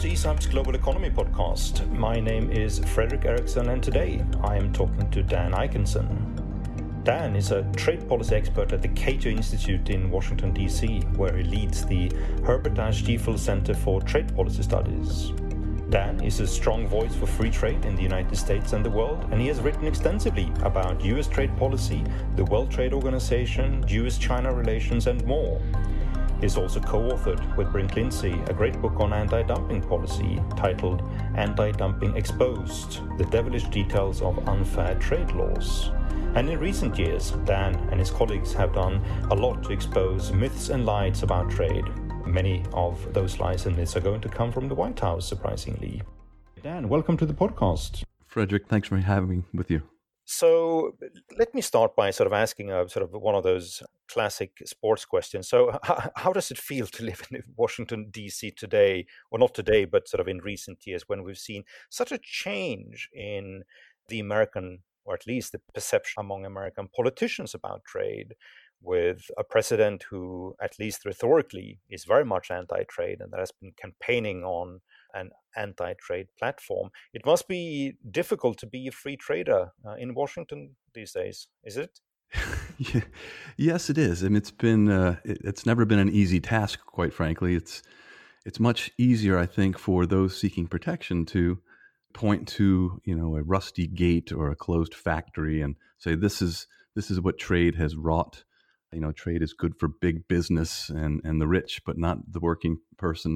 to ESAB's Global Economy podcast. My name is Fredrik Eriksson, and today I am talking to Dan Ikenson. Dan is a trade policy expert at the Cato Institute in Washington, D.C., where he leads the Herbert Ashe-Stiefel Center for Trade Policy Studies. Dan is a strong voice for free trade in the United States and the world, and he has written extensively about U.S. trade policy, the World Trade Organization, U.S.-China relations, and more. He's also co-authored with Brint Lindsey a great book on anti-dumping policy titled Anti-Dumping Exposed: The Devilish Details of Unfair Trade Laws. And in recent years, Dan and his colleagues have done a lot to expose myths and lies about trade. Many of those lies and myths are going to come from the White House, surprisingly. Dan, welcome to the podcast. Fredrik, thanks for having me with you. So let me start by sort of asking one of those classic sports questions. So how does it feel to live in Washington, D.C. today, or not today, but sort of in recent years when we've seen such a change in the American, or at least the perception among American politicians about trade, with a president who, at least rhetorically, is very much anti-trade and that has been campaigning on an anti-trade platform? It must be difficult to be a free trader in Washington these days, is it? Yeah. Yes, it is. I mean, it's never been an easy task, quite frankly. It's much easier, I think, for those seeking protection to point to, a rusty gate or a closed factory and say, this is what trade has wrought. Trade is good for big business and the rich, but not the working person.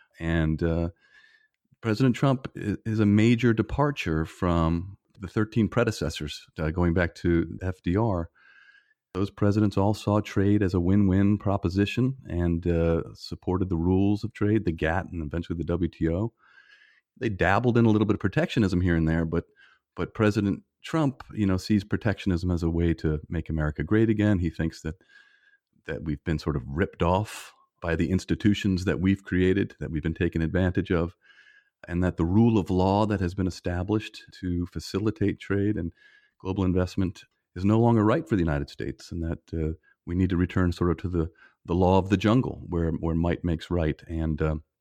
And President Trump is a major departure from the 13 predecessors, going back to FDR. Those presidents all saw trade as a win-win proposition and supported the rules of trade, the GATT, and eventually the WTO. They dabbled in a little bit of protectionism here and there, but President Trump, sees protectionism as a way to make America great again. He thinks that we've been sort of ripped off by the institutions that we've created, that we've been taken advantage of, and that the rule of law that has been established to facilitate trade and global investment is no longer right for the United States, and that we need to return sort of to the law of the jungle, where might makes right. And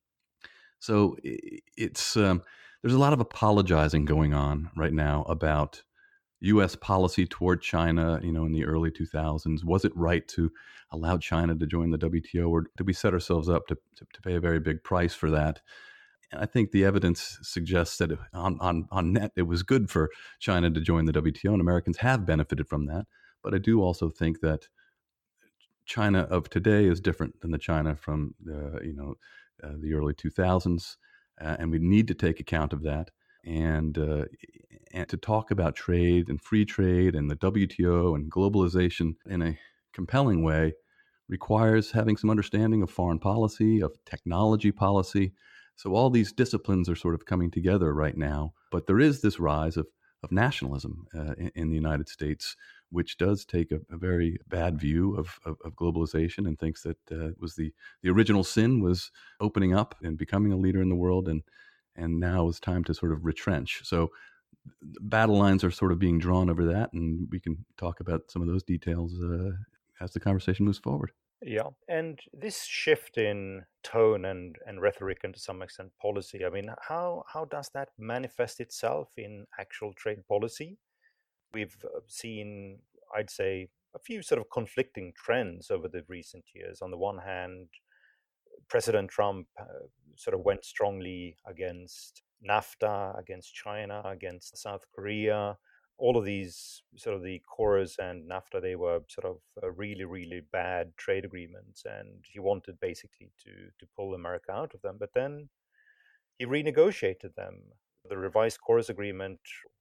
so it's there's a lot of apologizing going on right now about U.S. policy toward China, in the early 2000s. Was it right to allow China to join the WTO, or did we set ourselves up to pay a very big price for that? And I think the evidence suggests that on net, it was good for China to join the WTO, and Americans have benefited from that. But I do also think that China of today is different than the China from the early 2000s, and we need to take account of that. And to talk about trade and free trade and the WTO and globalization in a compelling way requires having some understanding of foreign policy, of technology policy. So all these disciplines are sort of coming together right now. But there is this rise of nationalism in the United States, which does take a very bad view of globalization and thinks that was the original sin was opening up and becoming a leader in the world, and now it's time to sort of retrench. So battle lines are sort of being drawn over that, and we can talk about some of those details as the conversation moves forward. Yeah, and this shift in tone and rhetoric and to some extent policy, I mean, how does that manifest itself in actual trade policy? We've seen, I'd say, a few sort of conflicting trends over the recent years. On the one hand, President Trump sort of went strongly against NAFTA, against China, against South Korea. All of these sort of the KORUS and NAFTA, they were sort of really, really bad trade agreements, and he wanted basically to pull America out of them. But then he renegotiated them. The revised KORUS agreement,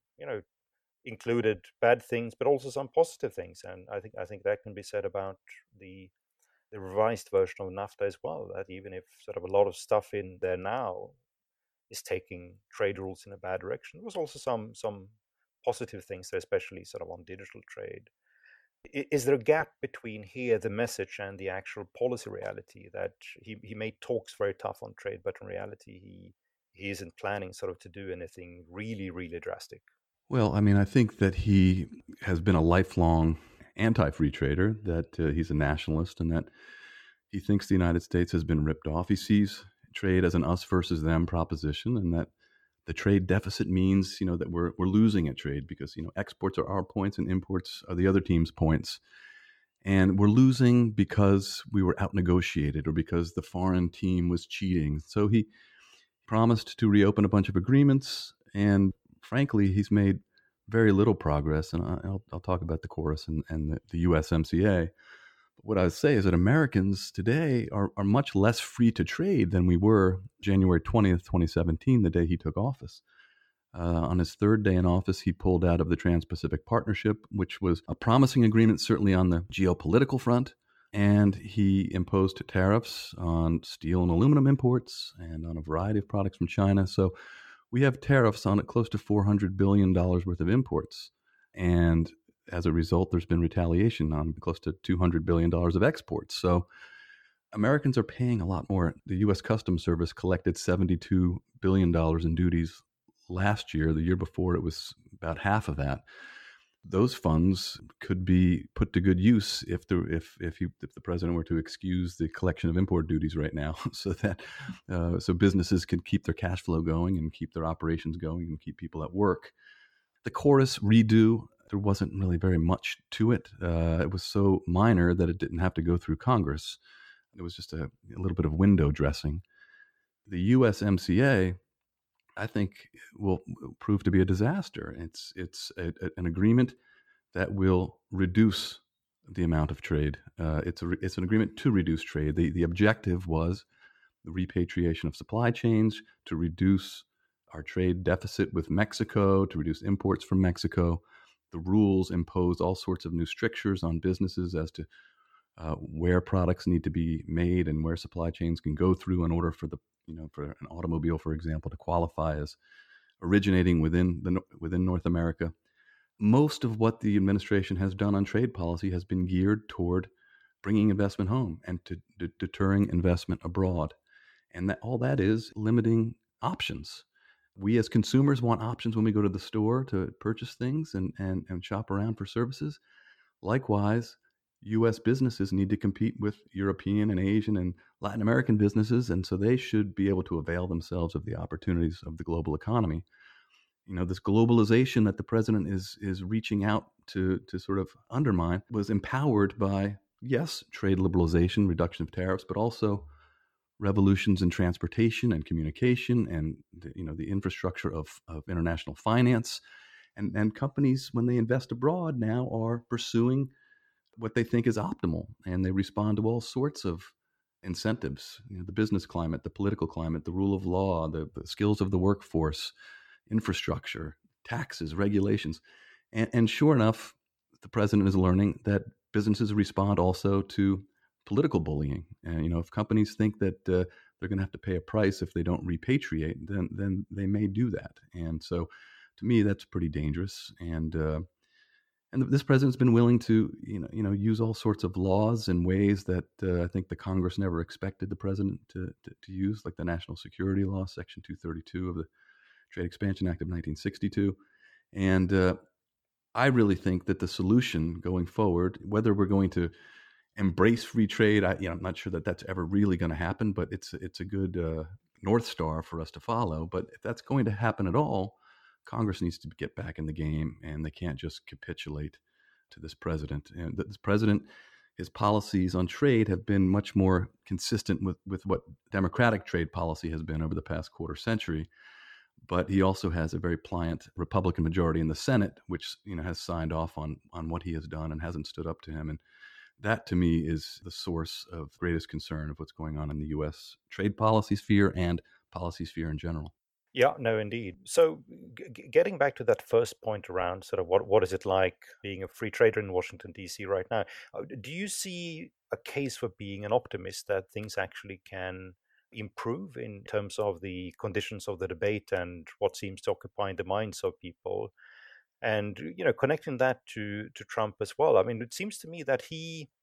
included bad things, but also some positive things, and I think that can be said about the revised version of NAFTA as well. That even if sort of a lot of stuff in there now is taking trade rules in a bad direction, there was also some positive things there, especially sort of on digital trade. Is there a gap between here, the message, and the actual policy reality, that he made talks very tough on trade, but in reality he isn't planning sort of to do anything really, really drastic? Well, I mean, I think that he has been a lifelong anti-free trader, that he's a nationalist, and that he thinks the United States has been ripped off. He sees trade as an us versus them proposition, and that the trade deficit means, that we're losing at trade because, exports are our points and imports are the other team's points. And we're losing because we were out negotiated or because the foreign team was cheating. So he promised to reopen a bunch of agreements, and frankly, he's made very little progress. And I'll talk about the chorus and the USMCA. But what I would say is that Americans today are much less free to trade than we were January 20th, 2017, the day he took office. On his third day in office, he pulled out of the Trans-Pacific Partnership, which was a promising agreement, certainly on the geopolitical front. And he imposed tariffs on steel and aluminum imports and on a variety of products from China. So we have tariffs on close to $400 billion worth of imports. And as a result, there's been retaliation on close to $200 billion of exports. So Americans are paying a lot more. The U.S. Customs Service collected $72 billion in duties last year. The year before, it was about half of that. Those funds could be put to good use if the president were to excuse the collection of import duties right now, so that so businesses can keep their cash flow going and keep their operations going and keep people at work. The chorus redo, there wasn't really very much to it. It was so minor that it didn't have to go through Congress. It was just a little bit of window dressing. The USMCA, I think, will prove to be a disaster. It's an agreement that will reduce the amount of trade. It's an agreement to reduce trade. The objective was the repatriation of supply chains, to reduce our trade deficit with Mexico, to reduce imports from Mexico. The rules impose all sorts of new strictures on businesses as to where products need to be made and where supply chains can go through in order for for an automobile, for example, to qualify as originating within North America. Most of what the administration has done on trade policy has been geared toward bringing investment home and to deterring investment abroad. And all that is limiting options. We as consumers want options when we go to the store to purchase things and shop around for services. Likewise, U.S. businesses need to compete with European and Asian and Latin American businesses, and so they should be able to avail themselves of the opportunities of the global economy. This globalization that the president is reaching out to sort of undermine was empowered by, yes, trade liberalization, reduction of tariffs, but also revolutions in transportation and communication and the infrastructure of international finance. And companies, when they invest abroad now, are pursuing what they think is optimal, and they respond to all sorts of incentives, the business climate, the political climate, the rule of law, the skills of the workforce, infrastructure, taxes, regulations. And sure enough, the president is learning that businesses respond also to political bullying. And, if companies think that they're going to have to pay a price if they don't repatriate, then they may do that. And so to me, that's pretty dangerous. And this president's been willing to, use all sorts of laws in ways that I think the Congress never expected the president to use, like the National Security Law, Section 232 of the Trade Expansion Act of 1962. And I really think that the solution going forward, whether we're going to embrace free trade, I'm not sure that that's ever really going to happen, but it's a good North Star for us to follow. But if that's going to happen at all, Congress needs to get back in the game, and they can't just capitulate to this president. And this president, his policies on trade have been much more consistent with what Democratic trade policy has been over the past quarter century. But he also has a very pliant Republican majority in the Senate, which has signed off on what he has done and hasn't stood up to him. And that, to me, is the source of greatest concern of what's going on in the U.S. trade policy sphere and policy sphere in general. Yeah, no, indeed. So getting back to that first point around sort of what is it like being a free trader in Washington, D.C. right now, do you see a case for being an optimist that things actually can improve in terms of the conditions of the debate and what seems to occupy the minds of people? And, connecting that to Trump as well. I mean, it seems to me that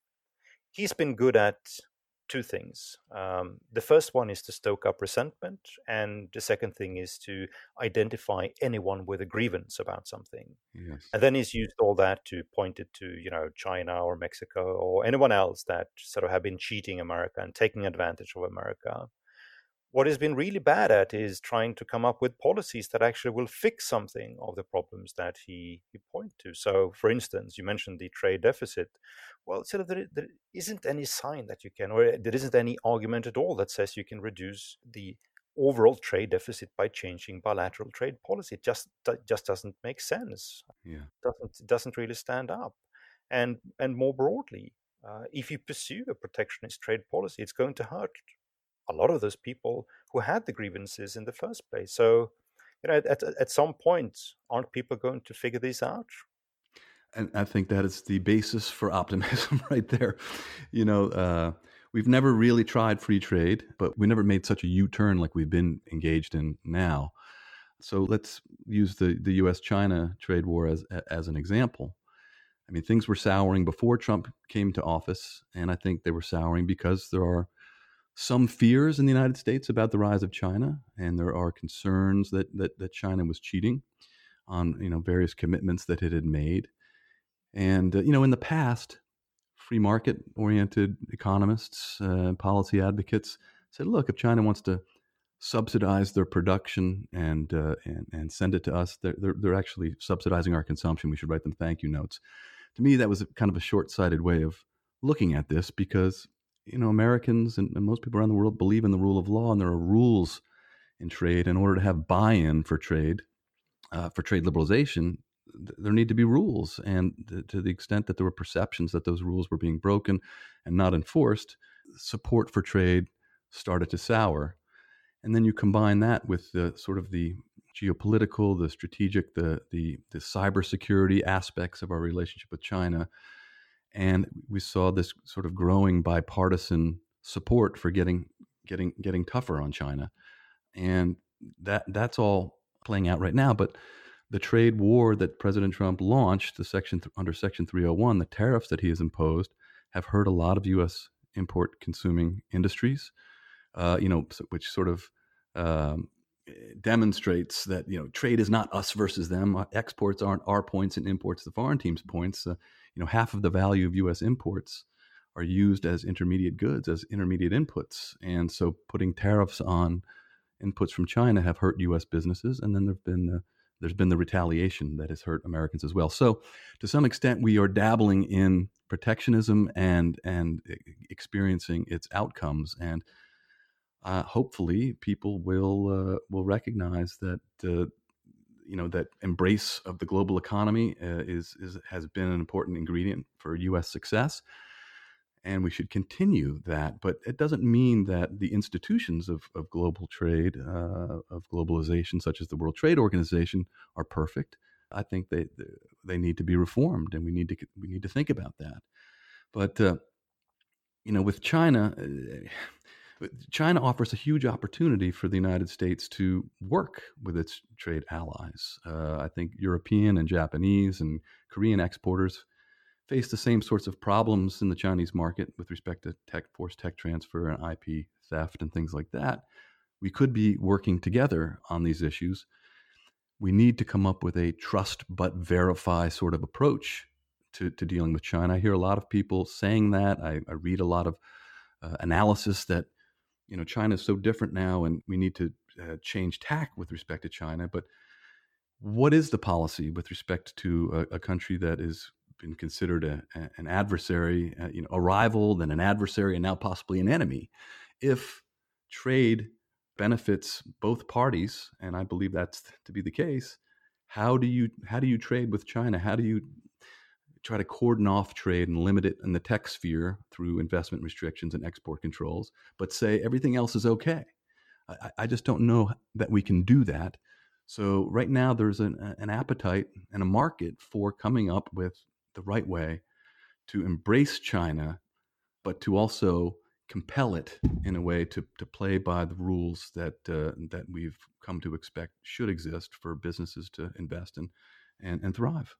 he's been good at two things. The first one is to stoke up resentment, and the second thing is to identify anyone with a grievance about something. Yes. And then he's used all that to point it to, China or Mexico or anyone else that sort of have been cheating America and taking advantage of America. What he's been really bad at is trying to come up with policies that actually will fix something of the problems that he pointed to. So, for instance, you mentioned the trade deficit. Well, sort of there isn't any sign that you can, or there isn't any argument at all that says you can reduce the overall trade deficit by changing bilateral trade policy. It just doesn't make sense. Yeah. Doesn't really stand up. And more broadly, if you pursue a protectionist trade policy, it's going to hurt a lot of those people who had the grievances in the first place. So, at some point, aren't people going to figure this out? And I think that is the basis for optimism right there. You know, we've never really tried free trade, but we never made such a U-turn like we've been engaged in now. So let's use the U.S.-China trade war as an example. I mean, things were souring before Trump came to office, and I think they were souring because there are some fears in the United States about the rise of China, and there are concerns that China was cheating on various commitments that it had made. And in the past, free market oriented economists, policy advocates said, look, if China wants to subsidize their production and send it to us, they're actually subsidizing our consumption. We should write them thank you notes. To me, that was kind of a short-sighted way of looking at this, because Americans and most people around the world believe in the rule of law, and there are rules in trade. In order to have buy-in for trade liberalization, there need to be rules. And to the extent that there were perceptions that those rules were being broken and not enforced, support for trade started to sour. And then you combine that with the sort of the geopolitical, the strategic, the cybersecurity aspects of our relationship with China. And we saw this sort of growing bipartisan support for getting tougher on China. And that's all playing out right now. But the trade war that President Trump launched, under Section 301, the tariffs that he has imposed, have hurt a lot of U.S. import consuming industries, which sort of demonstrates that trade is not us versus them. Exports aren't our points and imports the foreign team's points. Half of the value of U.S. imports are used as intermediate goods, as intermediate inputs, and so putting tariffs on inputs from China have hurt U.S. businesses, and then there's been the retaliation that has hurt Americans as well. So, to some extent, we are dabbling in protectionism and experiencing its outcomes, and hopefully, people will recognize that that embrace of the global economy has been an important ingredient for U.S. success, and we should continue that. But it doesn't mean that the institutions of global trade, of globalization, such as the World Trade Organization, are perfect. I think they need to be reformed, and we need to think about that. But with China. China offers a huge opportunity for the United States to work with its trade allies. I think European and Japanese and Korean exporters face the same sorts of problems in the Chinese market with respect to forced tech transfer and IP theft and things like that. We could be working together on these issues. We need to come up with a trust but verify sort of approach to dealing with China. I hear a lot of people saying that. I read a lot of analysis that China is so different now, and we need to change tack with respect to China. But what is the policy with respect to a country that has been considered an adversary, a rival, then an adversary, and now possibly an enemy? If trade benefits both parties, and I believe that's to be the case, how do you trade with China? How do you try to cordon off trade and limit it in the tech sphere through investment restrictions and export controls, but say everything else is okay? I just don't know that we can do that. So right now there's an appetite and a market for coming up with the right way to embrace China, but to also compel it in a way to play by the rules that we've come to expect should exist for businesses to invest in and thrive.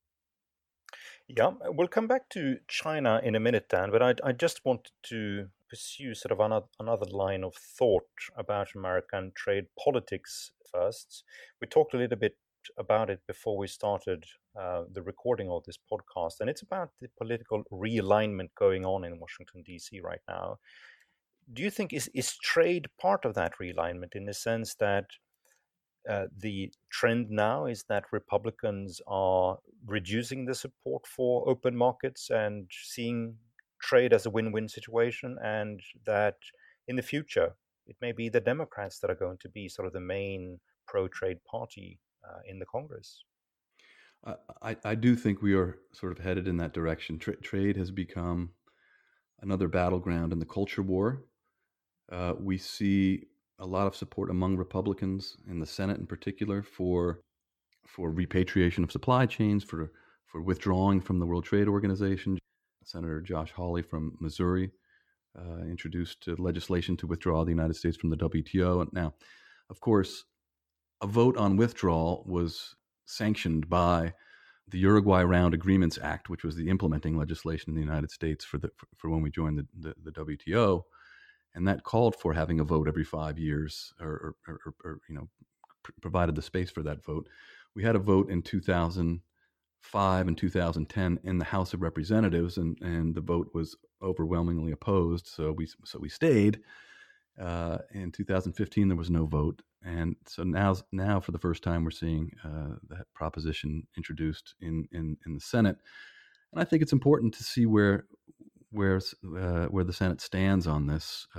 Yeah, we'll come back to China in a minute, Dan, but I just wanted to pursue sort of another line of thought about American trade politics first. We talked a little bit about it before we started the recording of this podcast, and it's about the political realignment going on in Washington, D.C. right now. Do you think is trade part of that realignment, in the sense that the trend now is that Republicans are reducing the support for open markets and seeing trade as a win-win situation, and that in the future it may be the Democrats that are going to be sort of the main pro-trade party in the Congress? I do think we are sort of headed in that direction. Trade has become another battleground in the culture war. We see a lot of support among Republicans in the Senate, in particular, for repatriation of supply chains, for withdrawing from the World Trade Organization. Senator Josh Hawley from Missouri introduced legislation to withdraw the United States from the WTO. And now, of course, a vote on withdrawal was sanctioned by the Uruguay Round Agreements Act, which was the implementing legislation in the United States for when we joined the WTO, and that called for having a vote every 5 years, or provided the space for that vote. We had a vote in 2005 and 2010 in the House of Representatives, and the vote was overwhelmingly opposed. So we stayed. In 2015, there was no vote, and so now for the first time, we're seeing that proposition introduced in the Senate, and I think it's important to see where the Senate stands on this.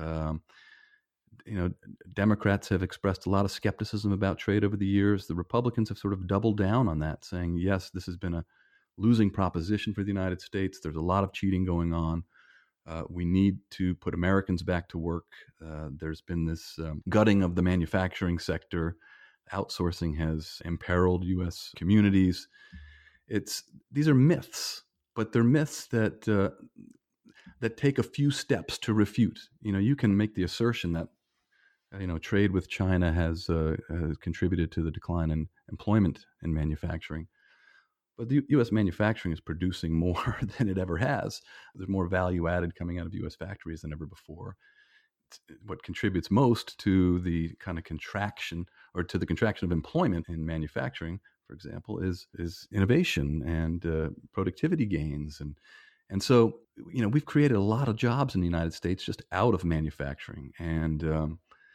Democrats have expressed a lot of skepticism about trade over the years. The Republicans have sort of doubled down on that, saying, yes, this has been a losing proposition for the United States. There's a lot of cheating going on. We need to put Americans back to work. There's been this gutting of the manufacturing sector. Outsourcing has imperiled U.S. communities. These are myths, but they're myths that take a few steps to refute. You can make the assertion that trade with China has contributed to the decline in employment in manufacturing. But the U.S. manufacturing is producing more than it ever has. There's more value added coming out of U.S. factories than ever before. What contributes most to the kind of contraction, or to the contraction of employment in manufacturing, for example, is innovation and productivity gains. And so, we've created a lot of jobs in the United States just out of manufacturing. And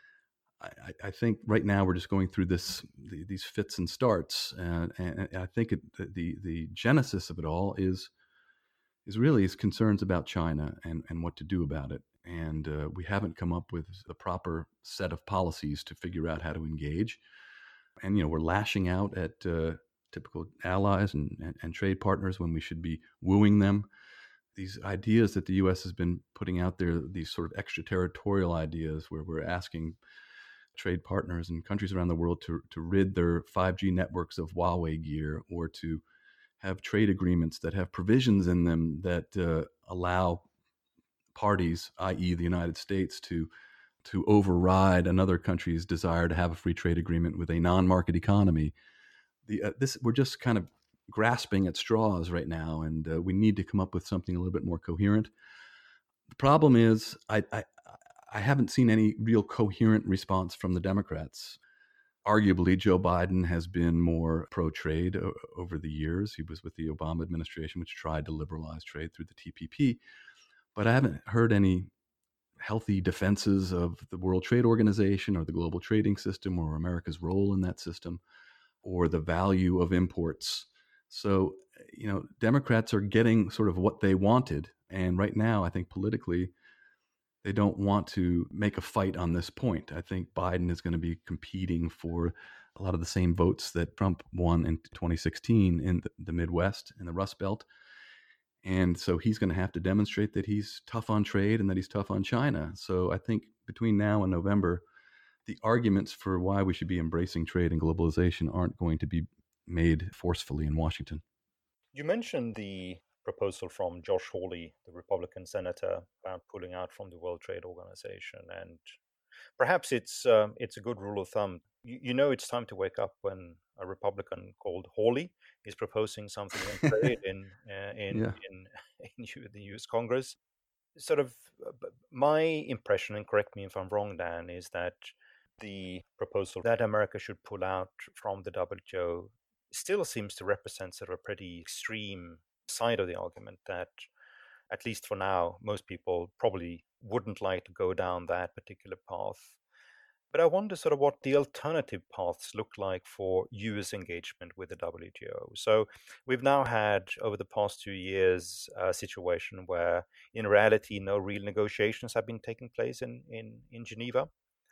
I think right now we're just going through these fits and starts, and I think the genesis of it all is really concerns about China and what to do about it, and we haven't come up with the proper set of policies to figure out how to engage, and we're lashing out at typical allies and trade partners when we should be wooing them. These ideas that the U.S. has been putting out there, these sort of extraterritorial ideas where we're asking trade partners and countries around the world to rid their 5G networks of Huawei gear, or to have trade agreements that have provisions in them that allow parties, i.e. the United States, to override another country's desire to have a free trade agreement with a non-market economy. We're just kind of grasping at straws right now, and we need to come up with something a little bit more coherent. The problem is, I haven't seen any real coherent response from the Democrats. Arguably, Joe Biden has been more pro-trade over the years. He was with the Obama administration, which tried to liberalize trade through the TPP. But I haven't heard any healthy defenses of the World Trade Organization or the global trading system, or America's role in that system, or the value of imports. So, Democrats are getting sort of what they wanted. And right now, I think politically, they don't want to make a fight on this point. I think Biden is going to be competing for a lot of the same votes that Trump won in 2016 in the Midwest and the Rust Belt. And so he's going to have to demonstrate that he's tough on trade and that he's tough on China. So I think between now and November, the arguments for why we should be embracing trade and globalization aren't going to be made forcefully in Washington. You mentioned the proposal from Josh Hawley, the Republican senator, about pulling out from the World Trade Organization, and perhaps it's a good rule of thumb. It's time to wake up when a Republican called Hawley is proposing something on trade in the U.S. Congress. Sort of my impression, and correct me if I'm wrong, Dan, is that the proposal that America should pull out from the WTO still seems to represent sort of a pretty extreme side of the argument, that at least for now, most people probably wouldn't like to go down that particular path. But I wonder sort of what the alternative paths look like for US engagement with the WTO. So we've now had, over the past 2 years, a situation where, in reality, no real negotiations have been taking place in Geneva.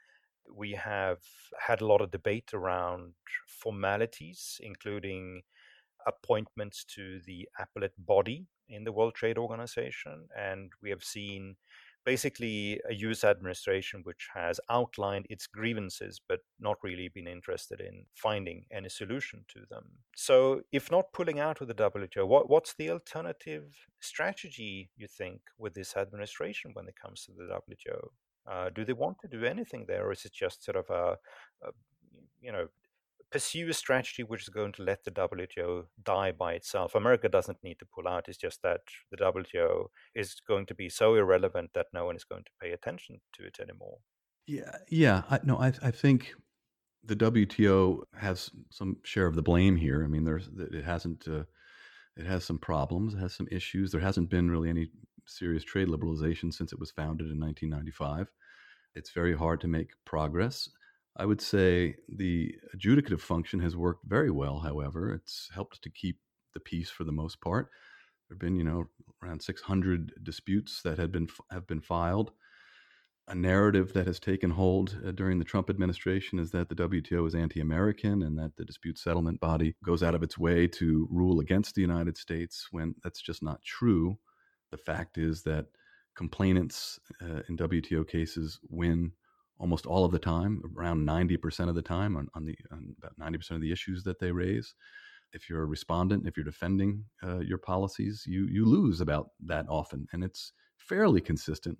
We have had a lot of debate around formalities, including appointments to the appellate body in the World Trade Organization. And we have seen basically a US administration which has outlined its grievances, but not really been interested in finding any solution to them. So, if not pulling out of the WTO, what's the alternative strategy, you think, with this administration when it comes to the WTO? Do they want to do anything there, or is it just sort of a you know, pursue a strategy which is going to let the WTO die by itself? America doesn't need to pull out. It's just that the WTO is going to be so irrelevant that no one is going to pay attention to it anymore. Yeah. I think the WTO has some share of the blame here. I mean, it hasn't. It has some problems. It has some issues. There hasn't been really any serious trade liberalization since it was founded in 1995. It's very hard to make progress. I would say the adjudicative function has worked very well, however. It's helped to keep the peace for the most part. There have been, around 600 disputes that have been filed. A narrative that has taken hold during the Trump administration is that the WTO is anti-American and that the dispute settlement body goes out of its way to rule against the United States, when that's just not true. The fact is that complainants in WTO cases win almost all of the time, around 90% of the time on about 90% of the issues that they raise. If you're a respondent, if you're defending your policies, you lose about that often, and it's fairly consistent,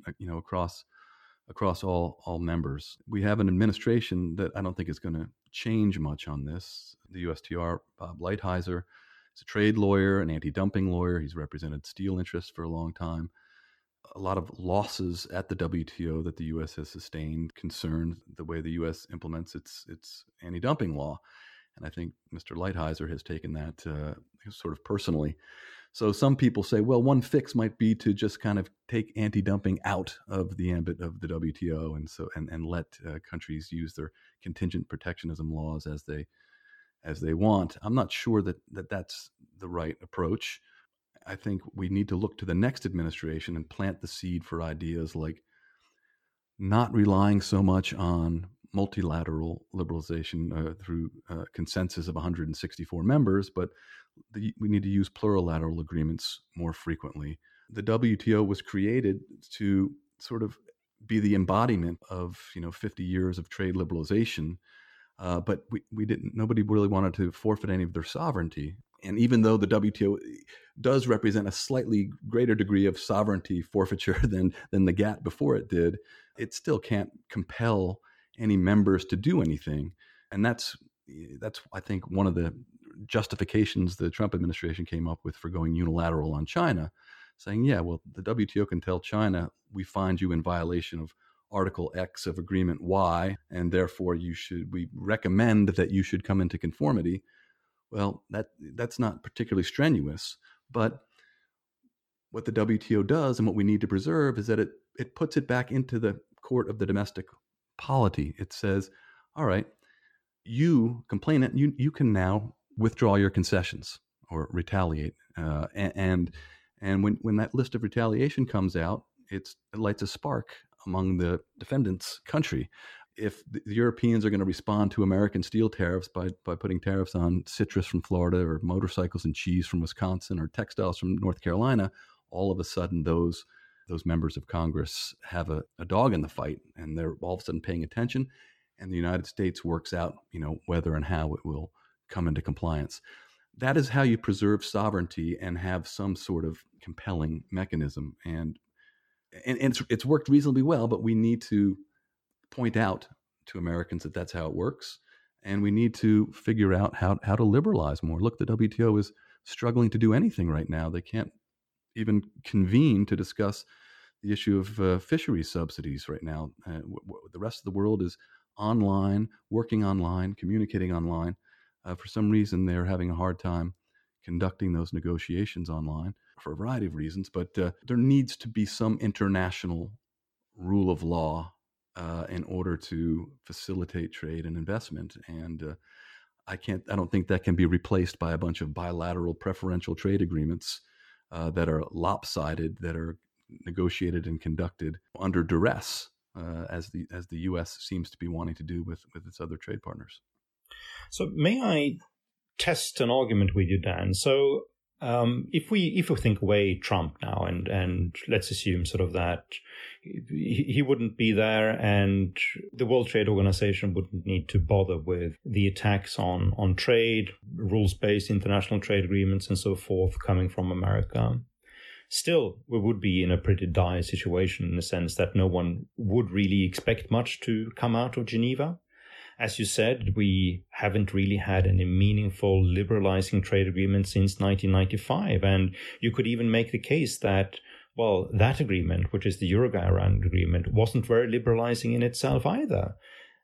across all members. We have an administration that I don't think is going to change much on this. The USTR, Bob Lighthizer, is a trade lawyer, an anti-dumping lawyer. He's represented steel interests for a long time. A lot of losses at the WTO that the U.S. has sustained concern the way the U.S. implements its anti-dumping law. And I think Mr. Lighthizer has taken that sort of personally. So some people say, well, one fix might be to just kind of take anti-dumping out of the ambit of the WTO, and let countries use their contingent protectionism laws as they want. I'm not sure that that's the right approach. I think we need to look to the next administration and plant the seed for ideas like not relying so much on multilateral liberalization through consensus of 164 members, but we need to use plurilateral agreements more frequently. The WTO was created to sort of be the embodiment of 50 years of trade liberalization, but nobody really wanted to forfeit any of their sovereignty. And even though the WTO does represent a slightly greater degree of sovereignty forfeiture than the GATT before it did, it still can't compel any members to do anything. And that's I think one of the justifications the Trump administration came up with for going unilateral on China, saying, yeah, well, the WTO can tell China, we find you in violation of Article X of Agreement Y, and therefore we recommend that you should come into conformity. Well, that's not particularly strenuous, but what the WTO does and what we need to preserve is that it puts it back into the court of the domestic polity. It says, all right, you complainant, you can now withdraw your concessions or retaliate. And when that list of retaliation comes out, it lights a spark among the defendant's country. If the Europeans are going to respond to American steel tariffs by putting tariffs on citrus from Florida or motorcycles and cheese from Wisconsin or textiles from North Carolina, all of a sudden those members of Congress have a dog in the fight, and they're all of a sudden paying attention, and the United States works out, whether and how it will come into compliance. That is how you preserve sovereignty and have some sort of compelling mechanism. And it's worked reasonably well, but we need to point out to Americans that that's how it works. And we need to figure out how to liberalize more. Look, the WTO is struggling to do anything right now. They can't even convene to discuss the issue of fisheries subsidies right now. The rest of the world is online, working online, communicating online. For some reason, they're having a hard time conducting those negotiations online. for a variety of reasons. But there needs to be some international rule of law in order to facilitate trade and investment. And I don't think that can be replaced by a bunch of bilateral preferential trade agreements that are lopsided, that are negotiated and conducted under duress, as the U.S. seems to be wanting to do with its other trade partners. So may I test an argument with you, Dan? So if we think away Trump now, and let's assume sort of that he wouldn't be there, and the World Trade Organization wouldn't need to bother with the attacks on trade, rules-based international trade agreements, and so forth coming from America. Still, we would be in a pretty dire situation in the sense that no one would really expect much to come out of Geneva. As you said, we haven't really had any meaningful liberalizing trade agreement since 1995. And you could even make the case that, well, that agreement, which is the Uruguay-Iran agreement, wasn't very liberalizing in itself either.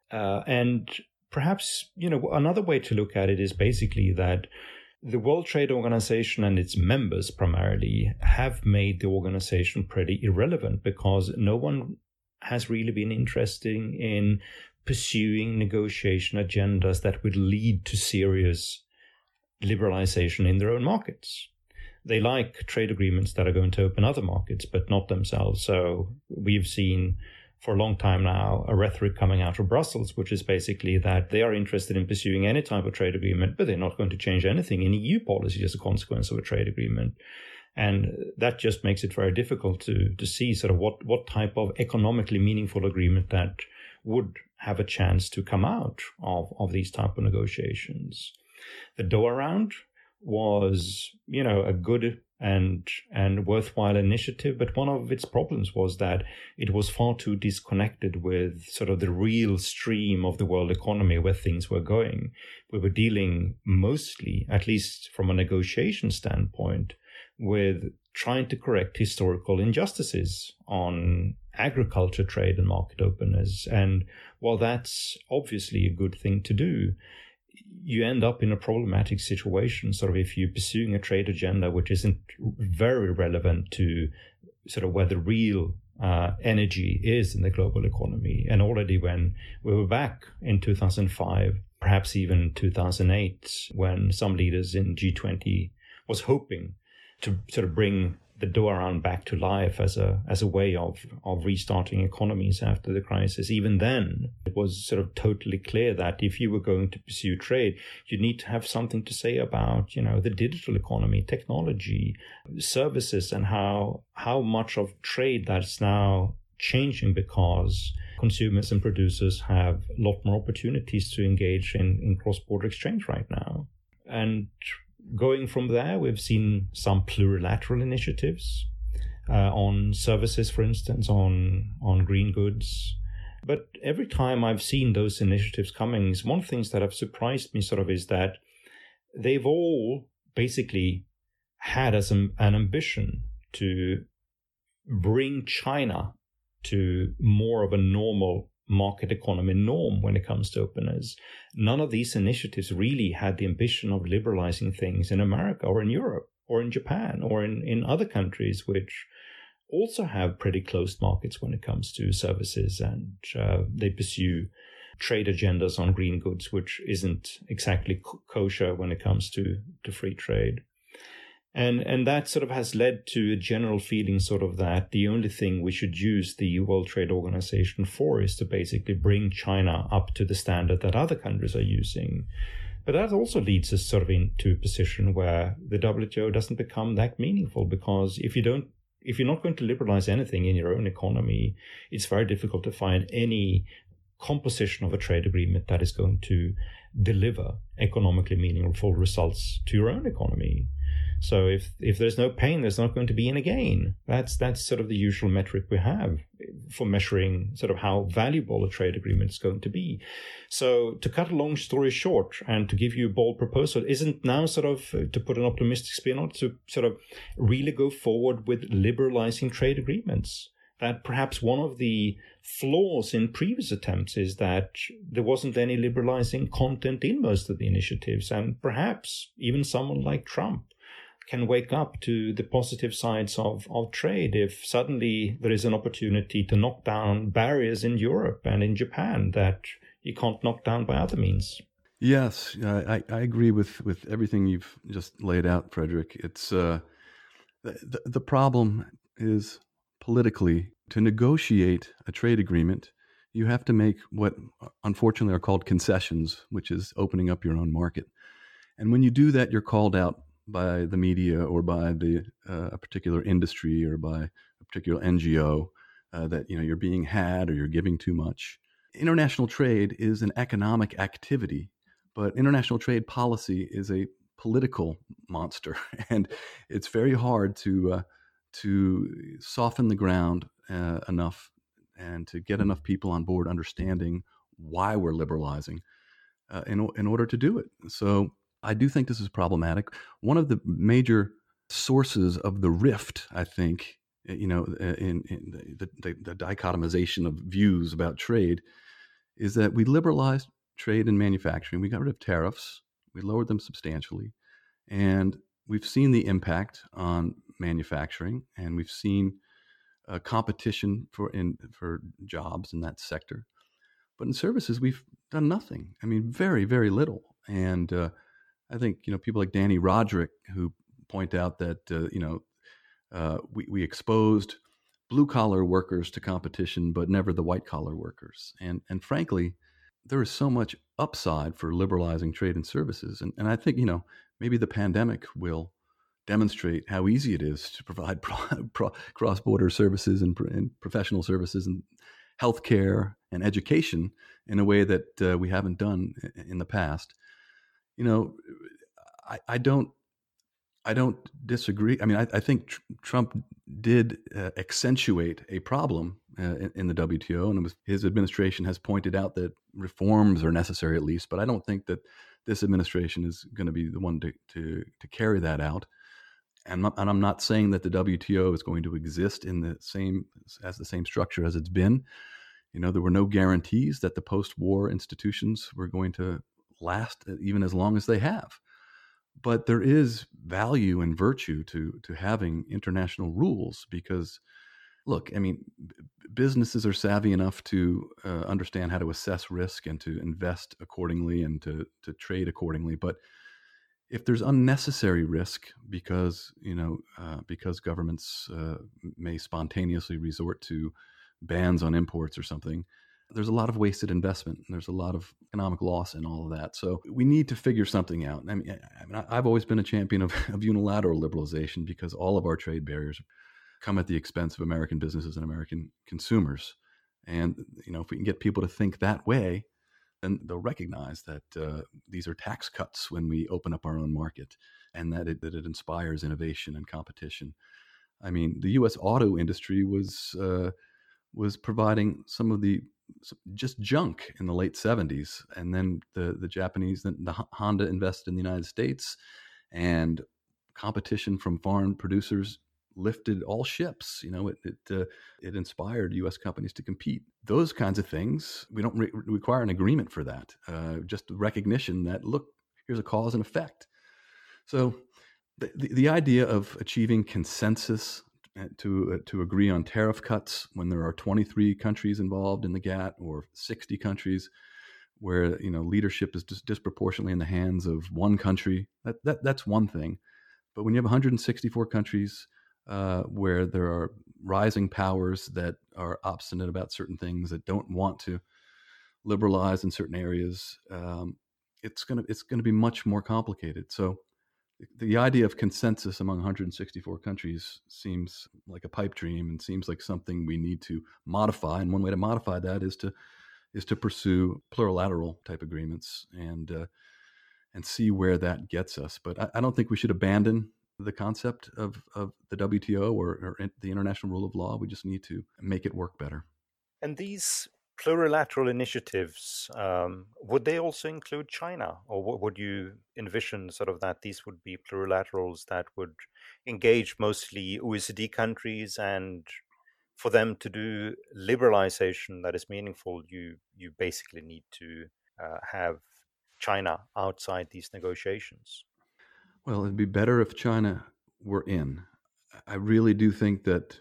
And perhaps, another way to look at it is basically that the World Trade Organization and its members primarily have made the organization pretty irrelevant because no one has really been interested in pursuing negotiation agendas that would lead to serious liberalization in their own markets. They like trade agreements that are going to open other markets, but not themselves. So we've seen for a long time now a rhetoric coming out of Brussels, which is basically that they are interested in pursuing any type of trade agreement, but they're not going to change anything in EU policy as a consequence of a trade agreement. And that just makes it very difficult to see sort of what type of economically meaningful agreement that would have a chance to come out of these type of negotiations. The Doha round was, a good and worthwhile initiative, but one of its problems was that it was far too disconnected with sort of the real stream of the world economy where things were going. We were dealing mostly, at least from a negotiation standpoint, with trying to correct historical injustices on agriculture, trade, and market openness. And while that's obviously a good thing to do, you end up in a problematic situation, sort of if you're pursuing a trade agenda which isn't very relevant to sort of where the real energy is in the global economy. And already when we were back in 2005, perhaps even 2008, when some leaders in G20 was hoping to sort of bring the Doha round back to life as a way of restarting economies after the crisis. Even then, it was sort of totally clear that if you were going to pursue trade, you need to have something to say about, the digital economy, technology, services, and how much of trade that's now changing because consumers and producers have a lot more opportunities to engage in cross-border exchange right now. And going from there, we've seen some plurilateral initiatives on services, for instance, on green goods. But every time I've seen those initiatives coming, one of the things that have surprised me sort of is that they've all basically had as an ambition to bring China to more of a normal market economy norm when it comes to openness. None of these initiatives really had the ambition of liberalizing things in America or in Europe or in Japan or in other countries which also have pretty closed markets when it comes to services, and they pursue trade agendas on green goods, which isn't exactly kosher when it comes to free trade. And that sort of has led to a general feeling sort of that the only thing we should use the World Trade Organization for is to basically bring China up to the standard that other countries are using. But that also leads us sort of into a position where the WTO doesn't become that meaningful, because if you're not going to liberalize anything in your own economy, it's very difficult to find any composition of a trade agreement that is going to deliver economically meaningful results to your own economy. So if there's no pain, there's not going to be any gain. That's sort of the usual metric we have for measuring sort of how valuable a trade agreement is going to be. So to cut a long story short and to give you a bold proposal, isn't now sort of, to put an optimistic spin on it, to sort of really go forward with liberalizing trade agreements? That perhaps one of the flaws in previous attempts is that there wasn't any liberalizing content in most of the initiatives, and perhaps even someone like Trump can wake up to the positive sides of trade if suddenly there is an opportunity to knock down barriers in Europe and in Japan that you can't knock down by other means. Yes, I agree with everything you've just laid out, Frederick. It's the problem is politically to negotiate a trade agreement, you have to make what unfortunately are called concessions, which is opening up your own market. And when you do that, you're called out by the media or by a particular industry or by a particular NGO that you're being had or you're giving too much. International trade is an economic activity, but international trade policy is a political monster, and it's very hard to soften the ground enough and to get enough people on board understanding why we're liberalizing in order to do it. So I do think this is problematic. One of the major sources of the rift, I think, in the dichotomization of views about trade, is that we liberalized trade and manufacturing. We got rid of tariffs. We lowered them substantially. And we've seen the impact on manufacturing, and we've seen competition for jobs in that sector. But in services, we've done nothing. I mean, very, very little. And I think people like Danny Roderick, who point out that we exposed blue collar workers to competition, but never the white collar workers. And frankly, there is so much upside for liberalizing trade and services. And I think maybe the pandemic will demonstrate how easy it is to provide cross-border services and professional services and healthcare and education in a way that we haven't done in the past. I don't disagree. I mean, I think Trump did accentuate a problem in the WTO, and his administration has pointed out that reforms are necessary at least. But I don't think that this administration is going to be the one to carry that out. And I'm not saying that the WTO is going to exist in the same structure as it's been. There were no guarantees that the post-war institutions were going to last even as long as they have. But there is value and virtue to having international rules because, look, I mean, businesses are savvy enough to understand how to assess risk and to invest accordingly and to trade accordingly. But if there's unnecessary risk because governments may spontaneously resort to bans on imports or something, there's a lot of wasted investment and there's a lot of economic loss in all of that. So we need to figure something out. I mean, I've always been a champion of unilateral liberalization because all of our trade barriers come at the expense of American businesses and American consumers. And, if we can get people to think that way, then they'll recognize that these are tax cuts when we open up our own market and that it inspires innovation and competition. I mean, the U.S. auto industry was providing some of the just junk in the late 70s. And then the Japanese, the Honda invested in the United States, and competition from foreign producers lifted all ships. It inspired U.S. companies to compete. Those kinds of things, we don't require an agreement for that. Just recognition that, look, here's a cause and effect. So the idea of achieving consensus to agree on tariff cuts when there are 23 countries involved in the GATT or 60 countries where leadership is disproportionately in the hands of one country, that's one thing. But when you have 164 countries where there are rising powers that are obstinate about certain things, that don't want to liberalize in certain areas, it's going to be much more complicated. So the idea of consensus among 164 countries seems like a pipe dream and seems like something we need to modify. And one way to modify that is to pursue plurilateral type agreements and see where that gets us. But I don't think we should abandon the concept of the WTO or the international rule of law. We just need to make it work better. And these plurilateral initiatives, would they also include China? Or would you envision sort of that these would be plurilaterals that would engage mostly OECD countries, and for them to do liberalization that is meaningful, you basically need to have China outside these negotiations? Well, it'd be better if China we're in. I really do think that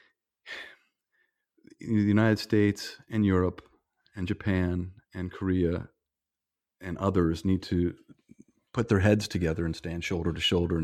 the United States and Europe and Japan and Korea and others need to put their heads together and stand shoulder to shoulder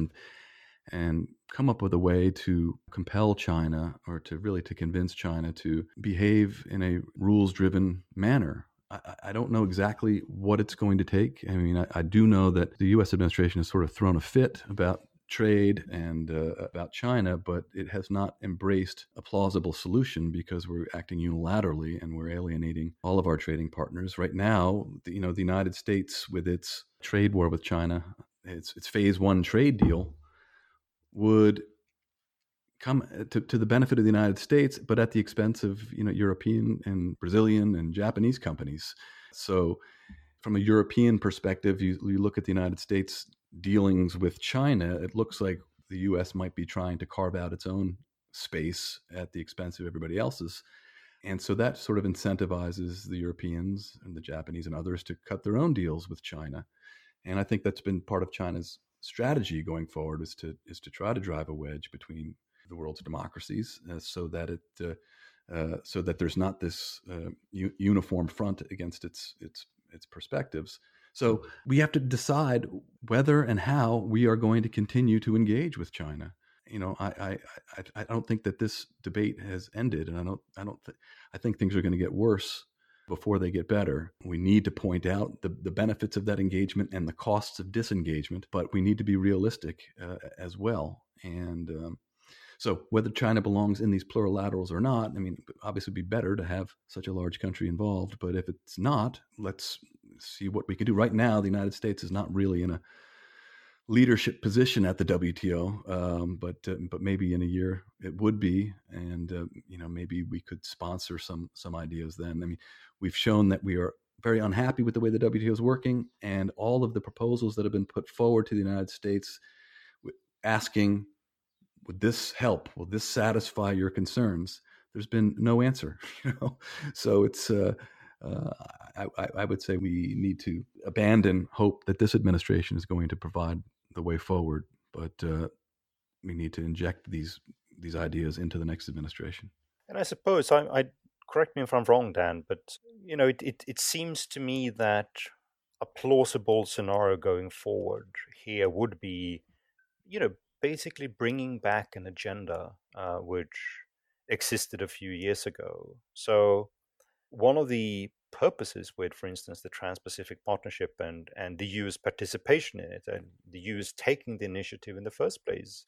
and come up with a way to compel China, or to convince China to behave in a rules-driven manner. I don't know exactly what it's going to take. I mean, I do know that the U.S. administration has sort of thrown a fit about trade and about China, but it has not embraced a plausible solution because we're acting unilaterally and we're alienating all of our trading partners. Right now, the United States, with its trade war with China, its phase one trade deal, would come to the benefit of the United States, but at the expense of European and Brazilian and Japanese companies. So, from a European perspective, you look at the United States dealings with China. It looks like the U.S. might be trying to carve out its own space at the expense of everybody else's, and so that sort of incentivizes the Europeans and the Japanese and others to cut their own deals with China. And I think that's been part of China's strategy going forward, is to try to drive a wedge between the world's democracies, so that there's not this uniform front against its perspectives. So we have to decide whether and how we are going to continue to engage with China. I don't think that this debate has ended, and I think things are going to get worse before they get better. We need to point out the benefits of that engagement and the costs of disengagement, but we need to be realistic as well. And so whether China belongs in these plurilaterals or not, I mean, obviously it'd be better to have such a large country involved, but if it's not, let's see what we can do. Right now, the United States is not really in a leadership position at the WTO, but maybe in a year it would be, and maybe we could sponsor some ideas then. I mean, we've shown that we are very unhappy with the way the WTO is working, and all of the proposals that have been put forward to the United States asking, would this help? Will this satisfy your concerns? There's been no answer. So it's. I would say we need to abandon hope that this administration is going to provide the way forward, but we need to inject these ideas into the next administration. And I suppose I correct me if I'm wrong, Dan, but it seems to me that a plausible scenario going forward here would be, basically bringing back an agenda which existed a few years ago. So one of the purposes with, for instance, the Trans-Pacific Partnership and the US participation in it, and the US taking the initiative in the first place,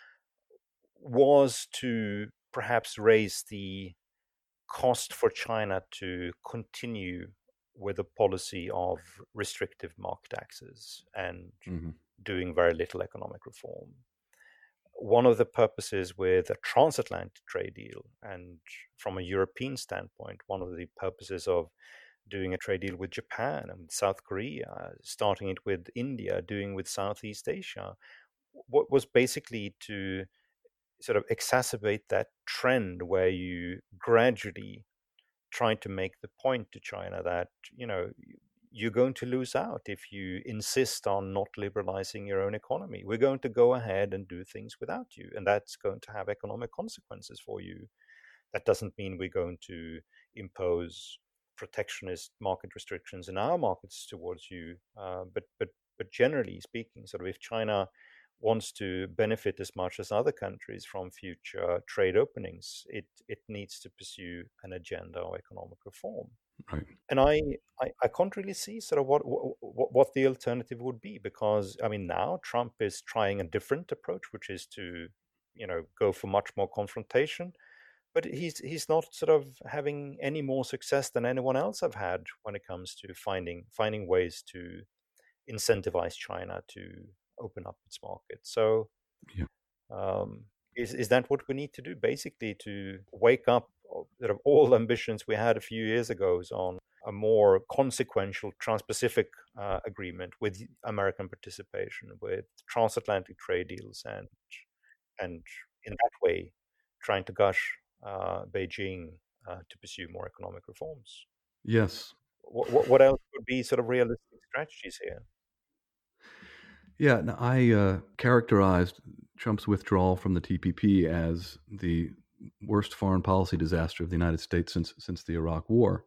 was to perhaps raise the cost for China to continue with a policy of restrictive market access and doing very little economic reform. One of the purposes with a transatlantic trade deal, and from a European standpoint, one of the purposes of doing a trade deal with Japan and South Korea, starting it with India, doing with Southeast Asia, what was basically to sort of exacerbate that trend where you gradually try to make the point to China that, you're going to lose out if you insist on not liberalizing your own economy. We're going to go ahead and do things without you, and that's going to have economic consequences for you. That doesn't mean we're going to impose protectionist market restrictions in our markets towards you, but generally speaking, sort of, if China wants to benefit as much as other countries from future trade openings, it needs to pursue an agenda of economic reform. Right. And I can't really see sort of what the alternative would be, because I mean, now Trump is trying a different approach, which is to go for much more confrontation, but he's not sort of having any more success than anyone else have had when it comes to finding ways to incentivize China to open up its market. So is that what we need to do, basically, to wake up sort of all ambitions we had a few years ago on a more consequential Trans-Pacific agreement with American participation, with transatlantic trade deals, and in that way trying to gush Beijing to pursue more economic reforms? Yes. What else would be sort of realistic strategies here? Yeah, I characterized Trump's withdrawal from the TPP as the worst foreign policy disaster of the United States since the Iraq War,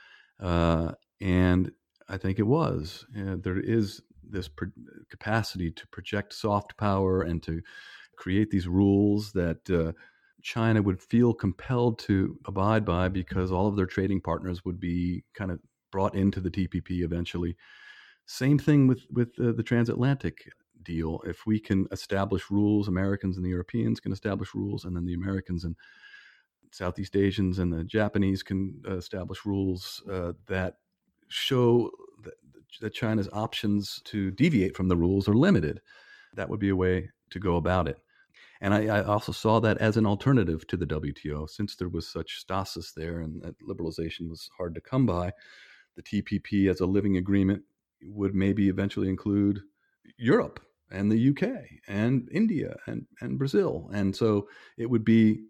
and I think it was. There is this capacity to project soft power and to create these rules that China would feel compelled to abide by because all of their trading partners would be kind of brought into the TPP eventually. Same thing with the transatlantic deal. If we can establish rules, Americans and the Europeans can establish rules, and then the Americans and Southeast Asians and the Japanese can establish rules that show that China's options to deviate from the rules are limited. That would be a way to go about it. And I also saw that as an alternative to the WTO, since there was such stasis there and that liberalization was hard to come by. The TPP as a living agreement would maybe eventually include Europe and the UK and India and Brazil. And so it would be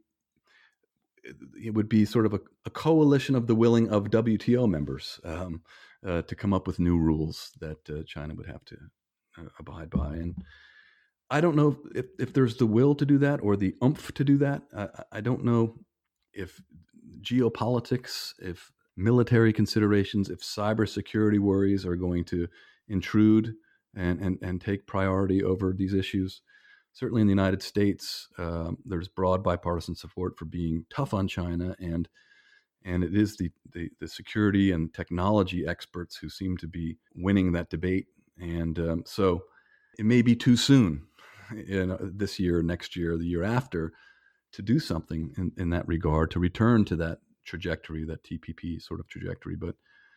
sort of a coalition of the willing of WTO members to come up with new rules that China would have to abide by. And I don't know if there's the will to do that or the oomph to do that. I don't know if geopolitics, if military considerations, if cybersecurity worries are going to intrude and take priority over these issues. Certainly in the United States, there's broad bipartisan support for being tough on China, and it is the security and technology experts who seem to be winning that debate. And so it may be too soon, this year, next year, the year after, to do something in that regard, to return to that trajectory, that TPP sort of trajectory. But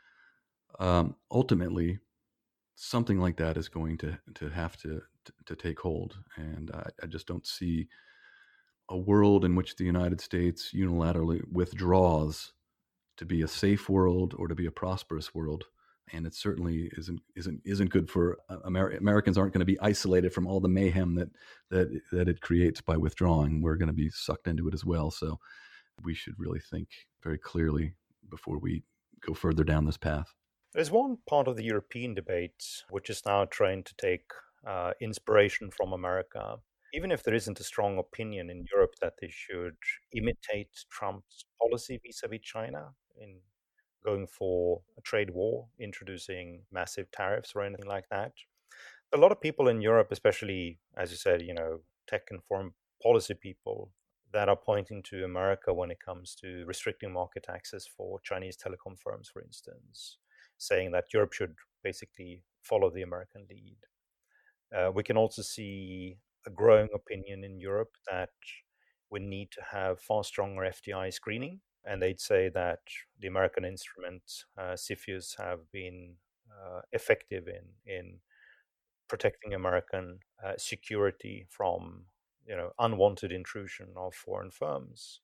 ultimately, something like that is going to have to take hold. And I just don't see a world in which the United States unilaterally withdraws to be a safe world or to be a prosperous world. And it certainly isn't good for Americans. Aren't going to be isolated from all the mayhem that it creates by withdrawing. We're going to be sucked into it as well. So we should really think very clearly before we go further down this path. There's one part of the European debate which is now trying to take inspiration from America. Even if there isn't a strong opinion in Europe that they should imitate Trump's policy vis-a-vis China in going for a trade war, introducing massive tariffs or anything like that. A lot of people in Europe, especially, as you said, tech and foreign policy people, that are pointing to America when it comes to restricting market access for Chinese telecom firms, for instance, saying that Europe should basically follow the American lead. We can also see a growing opinion in Europe that we need to have far stronger FDI screening. And they'd say that the American instruments, CFIUS, have been effective in protecting American security from, unwanted intrusion of foreign firms.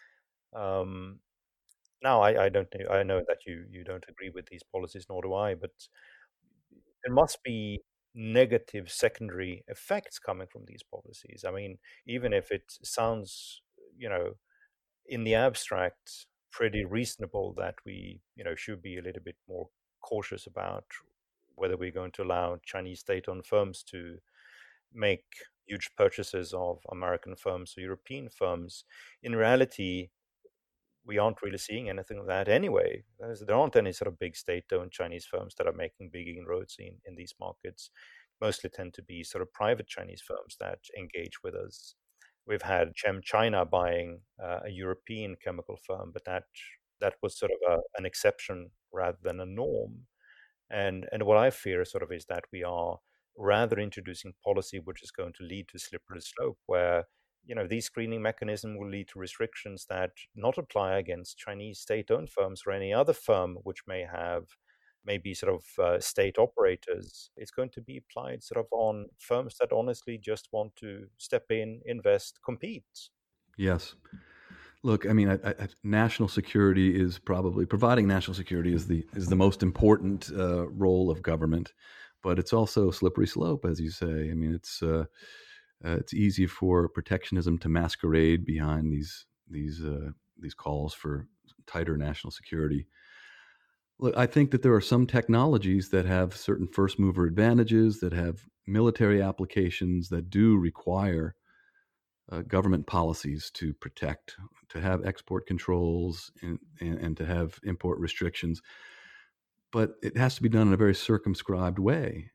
Now, I know that you don't agree with these policies, nor do I, but there must be negative secondary effects coming from these policies. I mean, even if it sounds, in the abstract, pretty reasonable that we, should be a little bit more cautious about whether we're going to allow Chinese state-owned firms to make huge purchases of American firms or European firms. In reality, we aren't really seeing anything of that anyway. There aren't any sort of big state-owned Chinese firms that are making big inroads in these markets. Mostly tend to be sort of private Chinese firms that engage with us. We've had ChemChina buying a European chemical firm, but that was sort of an exception rather than a norm. And what I fear sort of is that we are rather introducing policy which is going to lead to a slippery slope where, these screening mechanisms will lead to restrictions that not apply against Chinese state-owned firms or any other firm which may be sort of state operators. It's going to be applied sort of on firms that honestly just want to step in, invest, compete. Yes. Look, I mean, national security is probably providing national security is the most important role of government, but it's also a slippery slope, as you say. I mean, it's easy for protectionism to masquerade behind these calls for tighter national security. Look, I think that there are some technologies that have certain first mover advantages, that have military applications that do require government policies to protect, to have export controls and to have import restrictions. But it has to be done in a very circumscribed way.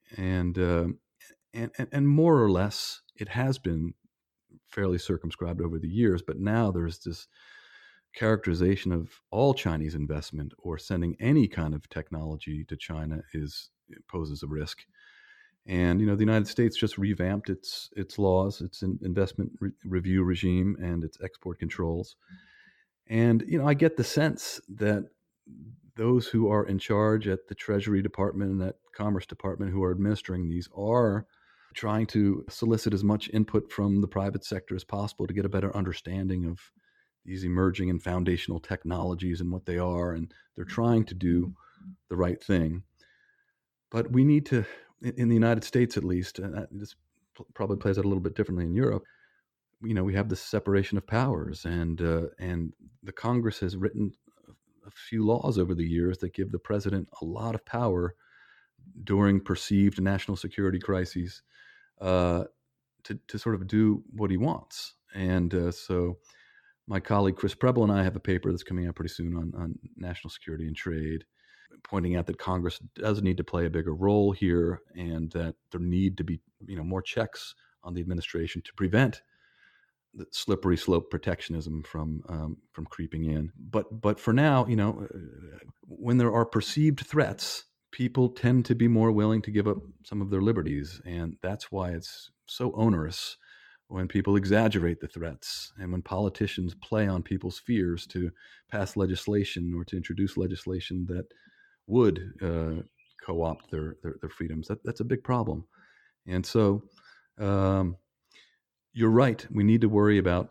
And more or less, it has been fairly circumscribed over the years. But now there's this characterization of all Chinese investment or sending any kind of technology to China poses a risk. And the United States just revamped its laws, its investment review regime, and its export controls. And I get the sense that those who are in charge at the Treasury Department and at Commerce Department who are administering these are trying to solicit as much input from the private sector as possible to get a better understanding of these emerging and foundational technologies and what they are. And they're trying to do the right thing. But we need to, in the United States at least, and this probably plays out a little bit differently in Europe, we have this separation of powers, and the Congress has written a few laws over the years that give the president a lot of power during perceived national security crises to sort of do what he wants. And so my colleague Chris Preble and I have a paper that's coming out pretty soon on national security and trade, pointing out that Congress does need to play a bigger role here, and that there need to be more checks on the administration to prevent the slippery slope protectionism from creeping in. But for now, when there are perceived threats, people tend to be more willing to give up some of their liberties, and that's why it's so onerous when people exaggerate the threats and when politicians play on people's fears to pass legislation or to introduce legislation that would co-opt their freedoms. That's a big problem. And so you're right. We need to worry about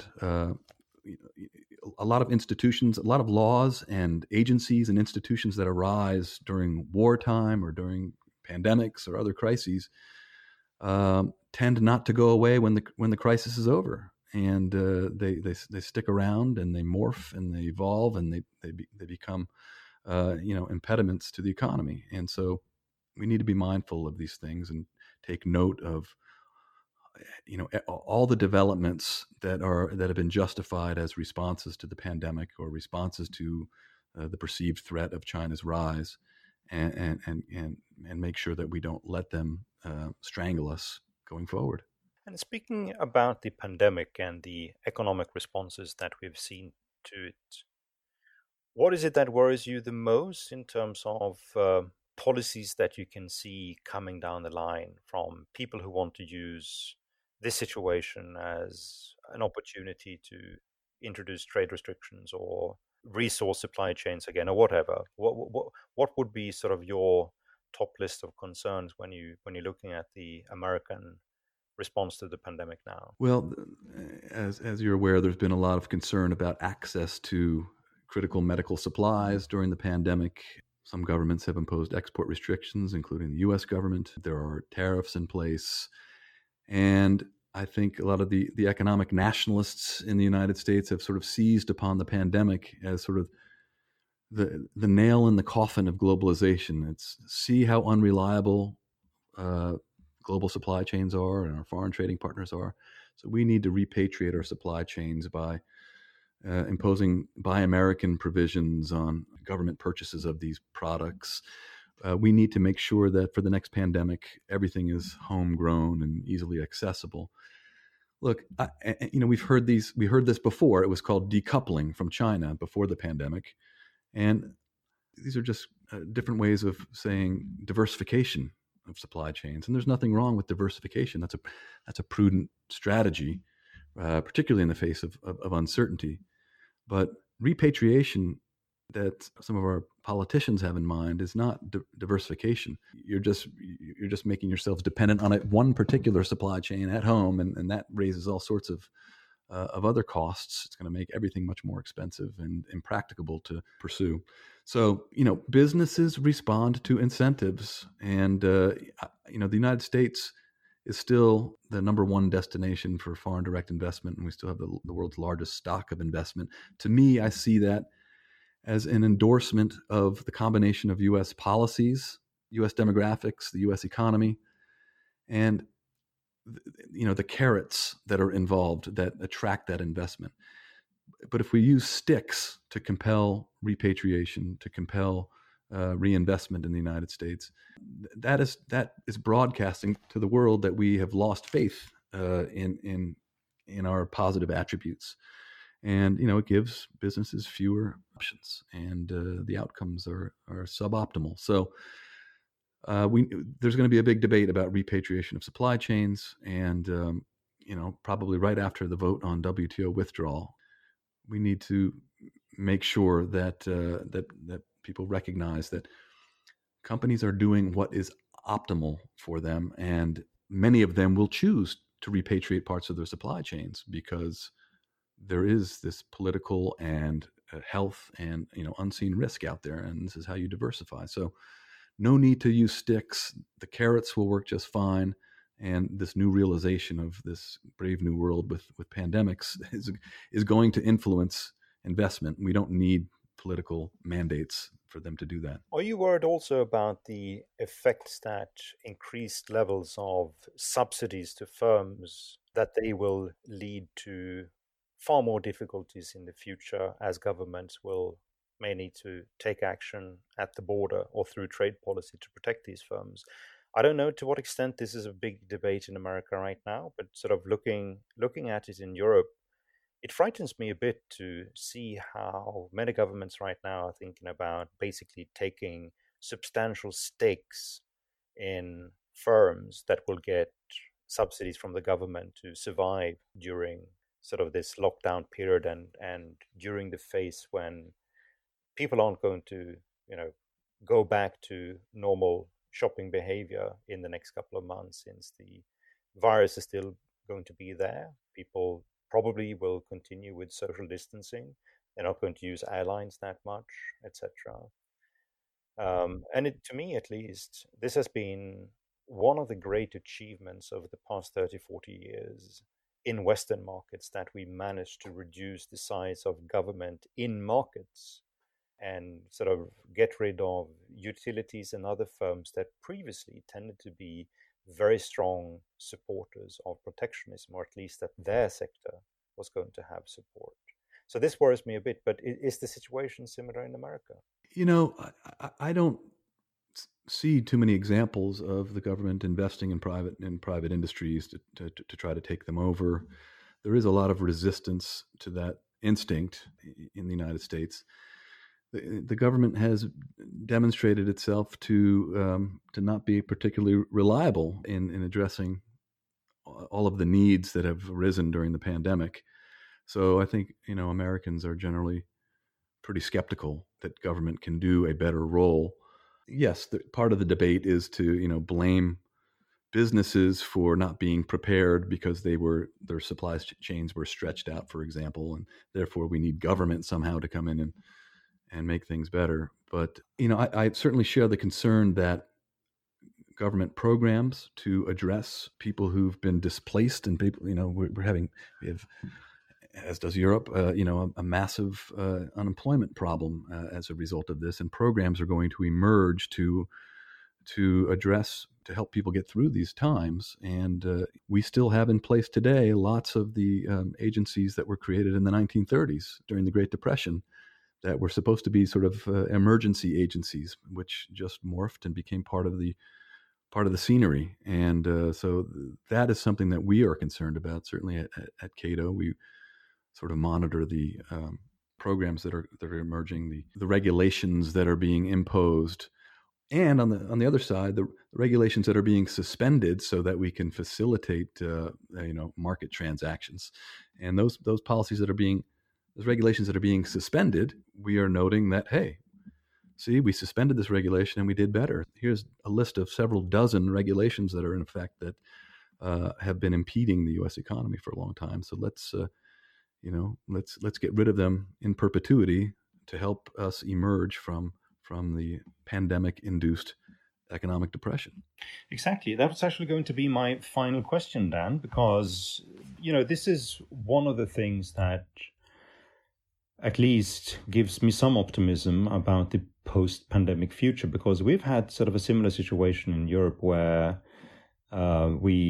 a lot of institutions, a lot of laws and agencies and institutions that arise during wartime or during pandemics or other crises tend not to go away when the crisis is over, and they stick around and they morph and they evolve and they become impediments to the economy. And so we need to be mindful of these things and take note of all the developments that have been justified as responses to the pandemic or responses to the perceived threat of China's rise, and make sure that we don't let them strangle us going forward. And speaking about the pandemic and the economic responses that we've seen to it, what is it that worries you the most in terms of policies that you can see coming down the line from people who want to use this situation as an opportunity to introduce trade restrictions or resource supply chains again, or whatever? What would be sort of your top list of concerns when you're looking at the American response to the pandemic now? Well, as you're aware, there's been a lot of concern about access to critical medical supplies during the pandemic. Some governments have imposed export restrictions, including the U.S. government. There are tariffs in place. And I think a lot of the economic nationalists in the United States have sort of seized upon the pandemic as sort of the nail in the coffin of globalization. It's see how unreliable global supply chains are and our foreign trading partners are. So we need to repatriate our supply chains by imposing Buy American provisions on government purchases of these products. We need to make sure that for the next pandemic, everything is homegrown and easily accessible. Look, we heard this before. It was called decoupling from China before the pandemic. And these are just different ways of saying diversification of supply chains. And there's nothing wrong with diversification. That's a prudent strategy, particularly in the face of uncertainty. But repatriation that some of our politicians have in mind is not diversification. You're just making yourselves dependent on one particular supply chain at home, and that raises all sorts of other costs. It's going to make everything much more expensive and impracticable to pursue. So, businesses respond to incentives, and the United States is still the number one destination for foreign direct investment, and we still have the world's largest stock of investment. To me, I see that as an endorsement of the combination of U.S. policies, U.S. demographics, the U.S. economy, and the carrots that are involved that attract that investment. But if we use sticks to compel repatriation, to compel reinvestment in the United States, that is broadcasting to the world that we have lost faith in our positive attributes, and it gives businesses fewer options, and the outcomes are suboptimal. So there's going to be a big debate about repatriation of supply chains, and probably right after the vote on WTO withdrawal, we need to make sure that that people recognize that companies are doing what is optimal for them, and many of them will choose to repatriate parts of their supply chains because there is this political and health and unseen risk out there, and this is how you diversify. So no need to use sticks. The carrots will work just fine. And this new realization of this brave new world with pandemics is going to influence investment. We don't need political mandates for them to do that. Are you worried also about the effects that increased levels of subsidies to firms, that they will lead to far more difficulties in the future as governments may need to take action at the border or through trade policy to protect these firms? I don't know to what extent this is a big debate in America right now, but sort of looking at it in Europe, it frightens me a bit to see how many governments right now are thinking about basically taking substantial stakes in firms that will get subsidies from the government to survive during sort of this lockdown period and during the phase when people aren't going to, go back to normal shopping behavior in the next couple of months, since the virus is still going to be there. People probably will continue with social distancing. They're not going to use airlines that much, etc. And to me, at least, this has been one of the great achievements over the past 30, 40 years in Western markets, that we managed to reduce the size of government in markets and sort of get rid of utilities and other firms that previously tended to be very strong supporters of protectionism, or at least that their sector was going to have support. So this worries me a bit, but is the situation similar in America? I don't see too many examples of the government investing in private industries to try to take them over. There is a lot of resistance to that instinct in the United States. The government has demonstrated itself to not be particularly reliable in addressing all of the needs that have arisen during the pandemic. So I think Americans are generally pretty skeptical that government can do a better role. Yes, part of the debate is to blame businesses for not being prepared because their supply chains were stretched out, for example, and therefore we need government somehow to come in and make things better. But, I certainly share the concern that government programs to address people who've been displaced, and people, we have, as does Europe, a massive unemployment problem as a result of this. And programs are going to emerge to help people get through these times. And we still have in place today lots of the agencies that were created in the 1930s during the Great Depression, that were supposed to be sort of emergency agencies, which just morphed and became part of the scenery. And so that is something that we are concerned about. Certainly at Cato, we sort of monitor the programs that are emerging, the regulations that are being imposed, and on the other side, the regulations that are being suspended so that we can facilitate market transactions. And those policies that are being those regulations that are being suspended, we are noting that, hey, see, we suspended this regulation and we did better. Here's a list of several dozen regulations that are in effect that have been impeding the U.S. economy for a long time. So let's get rid of them in perpetuity to help us emerge from the pandemic-induced economic depression. Exactly. That was actually going to be my final question, Dan, because, this is one of the things that at least gives me some optimism about the post-pandemic future, because we've had sort of a similar situation in Europe where we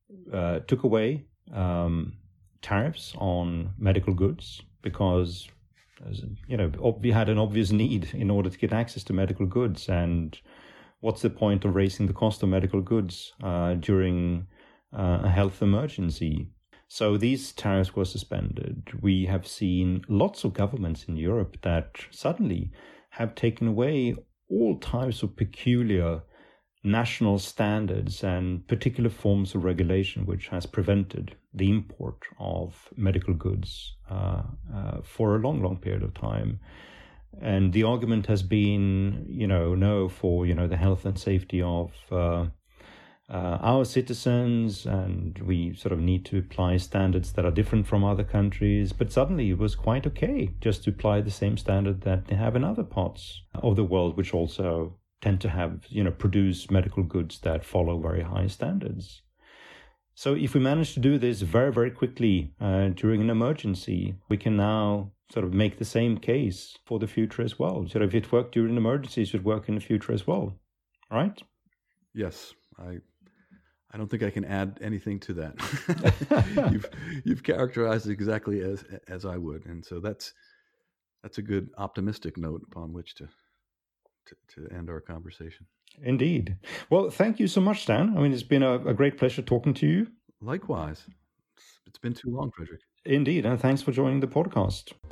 took away tariffs on medical goods because, we had an obvious need in order to get access to medical goods. And what's the point of raising the cost of medical goods during a health emergency? So these tariffs were suspended. We have seen lots of governments in Europe that suddenly have taken away all types of peculiar national standards and particular forms of regulation, which has prevented the import of medical goods for a long, long period of time. And the argument has been, no, for, the health and safety of our citizens, and we sort of need to apply standards that are different from other countries. But suddenly it was quite okay just to apply the same standard that they have in other parts of the world, which also tend to have, produce medical goods that follow very high standards. So if we manage to do this very, very quickly during an emergency, we can now sort of make the same case for the future as well. So if it worked during an emergency, it should work in the future as well, right? Yes, I don't think I can add anything to that. You've characterized it exactly as I would, and so that's a good optimistic note upon which to end our conversation. Indeed. Well, thank you so much, Dan. I mean, it's been a great pleasure talking to you. Likewise. It's been too long, Fredrik. Indeed, and thanks for joining the podcast.